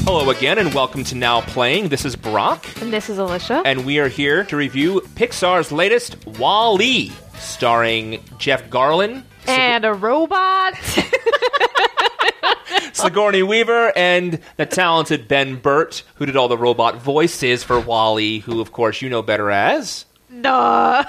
Hello again, and welcome to Now Playing. This is Brock. And this is Alicia. And we are here to review Pixar's latest WALL-E, starring Jeff Garlin. And a robot. Sigourney Weaver, and the talented Ben Burtt, who did all the robot voices for WALL-E, who, of course, you know better as... Duh.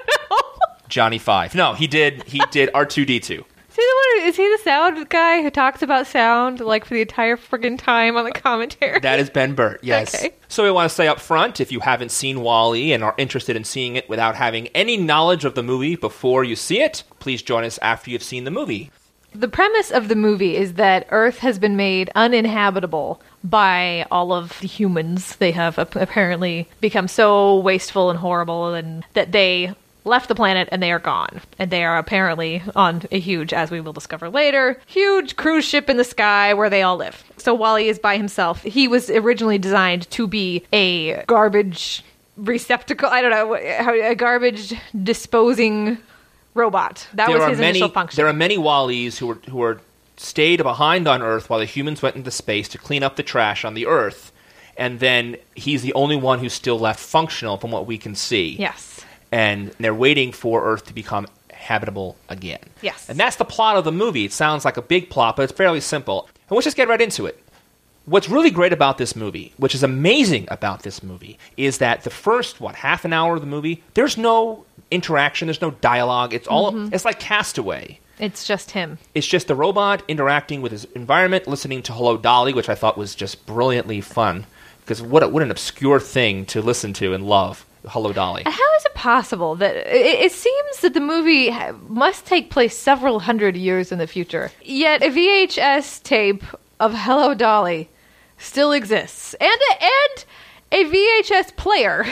Johnny Five. No, he did R2-D2. Is he the sound guy who talks about sound like for the entire friggin' time on the commentary? That is Ben Burtt, yes. Okay. So we want to say up front, if you haven't seen WALL-E and are interested in seeing it without having any knowledge of the movie before you see it, please join us after you've seen the movie. The premise of the movie is that Earth has been made uninhabitable by all of the humans. They have apparently become so wasteful and horrible and that they left the planet and they are gone. And they are apparently on a huge, as we will discover later, huge cruise ship in the sky where they all live. So WALL-E is by himself. He was originally designed to be a garbage receptacle, I don't know, a garbage disposing robot. That was his initial function. There are many WALL-Es who were stayed behind on Earth while the humans went into space to clean up the trash on the Earth. And then he's the only one who's still left functional from what we can see. Yes. And they're waiting for Earth to become habitable again. Yes. And that's the plot of the movie. It sounds like a big plot, but it's fairly simple. And let's just get right into it. What's really great about this movie, which is amazing about this movie, is that the first, half an hour of the movie, there's no interaction, there's no dialogue. It's all it's like Castaway. It's just him. It's just the robot interacting with his environment, listening to Hello, Dolly, which I thought was just brilliantly fun. Because what an obscure thing to listen to and love. Hello, Dolly. How is it possible that it seems that the movie must take place several hundred years in the future, yet a VHS tape of Hello, Dolly still exists, and a VHS player,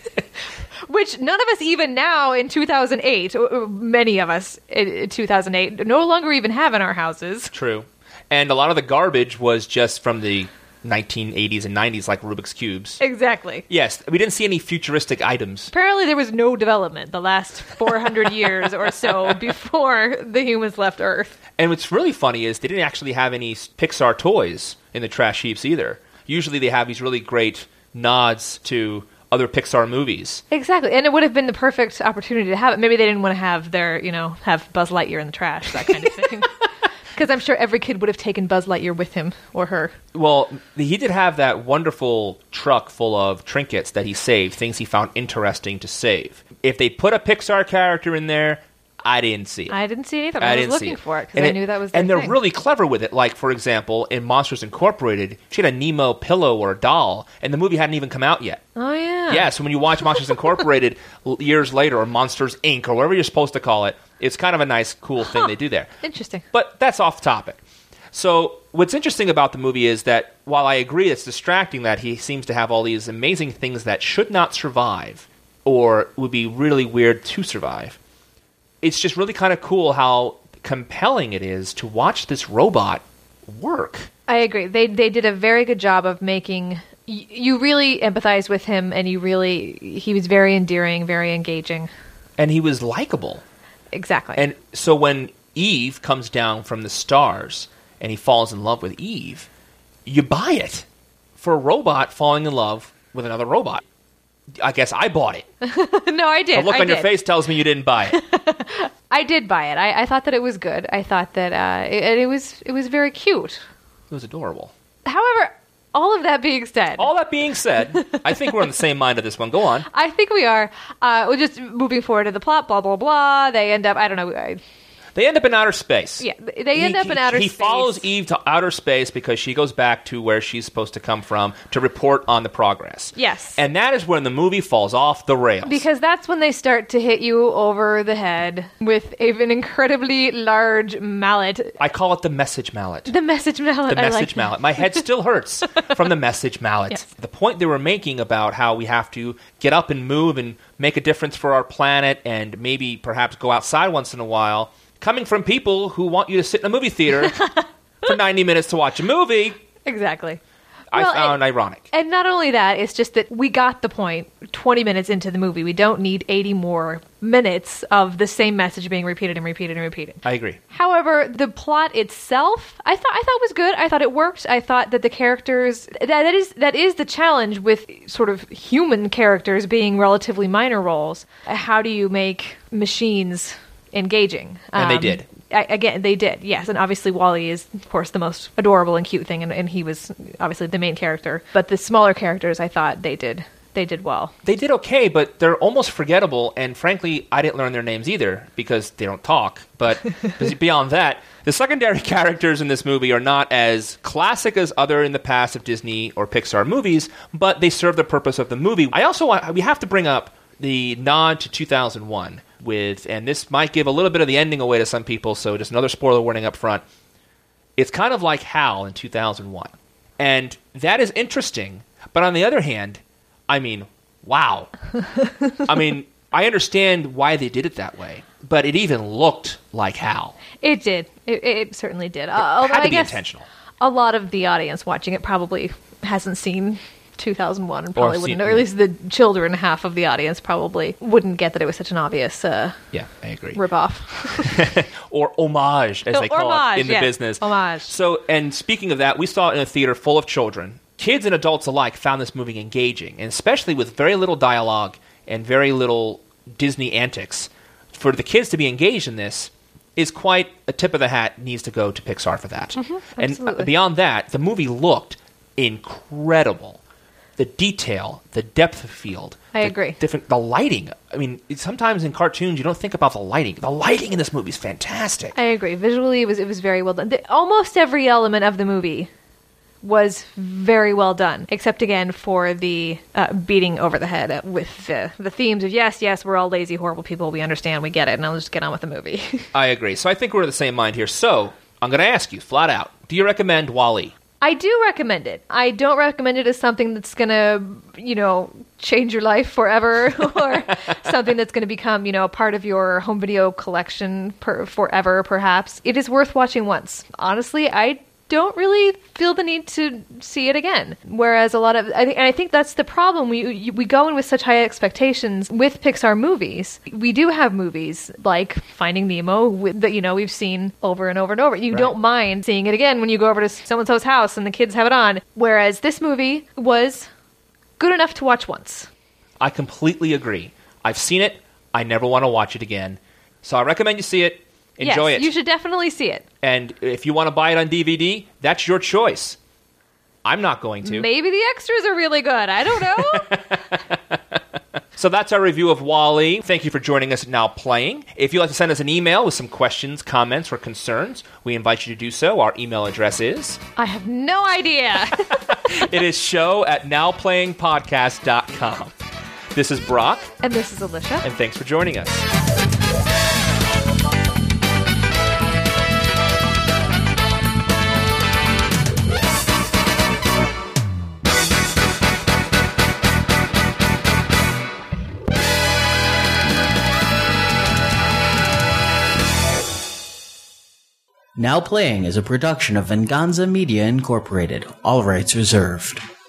which none of us even now in 2008, many of us in 2008, no longer even have in our houses. True. And a lot of the garbage was just from the 1980s and 90s, like Rubik's Cubes. Exactly. Yes, we didn't see any futuristic items. Apparently there was no development the last 400 years or so before the humans left Earth. And what's really funny is they didn't actually have any Pixar toys in the trash heaps either. Usually they have these really great nods to other Pixar movies. Exactly, and it would have been the perfect opportunity to have it. Maybe they didn't want to have have Buzz Lightyear in the trash, that kind of thing. Because I'm sure every kid would have taken Buzz Lightyear with him, or her. Well, he did have that wonderful truck full of trinkets that he saved, things he found interesting to save. If they put a Pixar character in there, I didn't see it. I didn't see it either. I was looking for it, because I knew that was And thing. they're really clever with it. Like, for example, in Monsters Incorporated, she had a Nemo pillow or a doll, and the movie hadn't even come out yet. Oh, yeah. Yeah, so when you watch Monsters Incorporated years later, or Monsters, Inc., or whatever you're supposed to call it, it's kind of a nice, cool thing they do there. Interesting. But that's off topic. So what's interesting about the movie is that while I agree it's distracting that he seems to have all these amazing things that should not survive or would be really weird to survive, it's just really kind of cool how compelling it is to watch this robot work. I agree. They did a very good job of making... You really empathize with him, and he was very endearing, very engaging. And he was likable. Exactly. And so when Eve comes down from the stars and he falls in love with Eve, you buy it. For a robot falling in love with another robot. I guess I bought it. No, I did. The look on your face tells me you didn't buy it. I did buy it. I thought that it was good. I thought that it was very cute. It was adorable. However, all of that being said, I think we're on the same mind of this one. Go on. I think we are. We're just moving forward to the plot, blah, blah, blah. They end up, I don't know. They end up in outer space. Yeah, they end up in outer space. He follows Eve to outer space because she goes back to where she's supposed to come from to report on the progress. Yes. And that is when the movie falls off the rails. Because that's when they start to hit you over the head with an incredibly large mallet. I call it the message mallet. The message mallet. The message mallet. My head still hurts from the message mallet. Yes. The point they were making about how we have to get up and move and make a difference for our planet and maybe perhaps go outside once in a while, coming from people who want you to sit in a movie theater for 90 minutes to watch a movie. Exactly. I found ironic. And not only that, it's just that we got the point 20 minutes into the movie. We don't need 80 more minutes of the same message being repeated and repeated and repeated. I agree. However, the plot itself, I thought was good. I thought it worked. I thought that the characters that is the challenge with sort of human characters being relatively minor roles. How do you make machines engaging? And they did. They did, yes. And obviously Wall-E is, of course, the most adorable and cute thing, and he was obviously the main character. But the smaller characters, I thought they did well. They did okay, but they're almost forgettable, and frankly, I didn't learn their names either, because they don't talk. But beyond that, the secondary characters in this movie are not as classic as other in the past of Disney or Pixar movies, but they serve the purpose of the movie. We have to bring up the nod to 2001, and this might give a little bit of the ending away to some people, so just another spoiler warning up front. It's kind of like HAL in 2001. And that is interesting, but on the other hand, I mean, wow. I mean, I understand why they did it that way, but it even looked like HAL. It did. It certainly did. It had to be intentional. A lot of the audience watching it probably hasn't seen 2001 and probably wouldn't, or at least the children, half of the audience probably wouldn't get that it was such an obvious I agree. ripoff. Or homage, as they call it in the business. Homage. So, and speaking of that, we saw it in a theater full of children. Kids and adults alike found this movie engaging, and especially with very little dialogue and very little Disney antics. For the kids to be engaged in this is quite a tip of the hat, needs to go to Pixar for that. And beyond that, the movie looked incredible. The detail, the depth of field. I agree. The lighting. I mean, sometimes in cartoons you don't think about the lighting. The lighting in this movie is fantastic. I agree. Visually, it was very well done. Almost every element of the movie was very well done, except again for the beating over the head with the themes of yes, we're all lazy, horrible people. We understand, we get it, and I'll just get on with the movie. I agree. So I think we're of the same mind here. So I'm going to ask you flat out: do you recommend Wall-E? I do recommend it. I don't recommend it as something that's going to, change your life forever or something that's going to become, a part of your home video collection forever, perhaps. It is worth watching once. Honestly, I don't really feel the need to see it again. Whereas I think that's the problem. We go in with such high expectations with Pixar movies. We do have movies like Finding Nemo that we've seen over and over and over. You don't mind seeing it again when you go over to so-and-so's house and the kids have it on. Whereas this movie was good enough to watch once. I completely agree. I've seen it. I never want to watch it again. So I recommend you see it. Enjoy it. You should definitely see it. And if you want to buy it on DVD, that's your choice. I'm not going to. Maybe the extras are really good. I don't know. So that's our review of Wall-E. Thank you for joining us at Now Playing. If you'd like to send us an email with some questions, comments, or concerns, we invite you to do so. Our email address is... I have no idea. It is show@nowplayingpodcast.com. This is Brock. And this is Alicia. And thanks for joining us. Now Playing is a production of Venganza Media Incorporated. All rights reserved.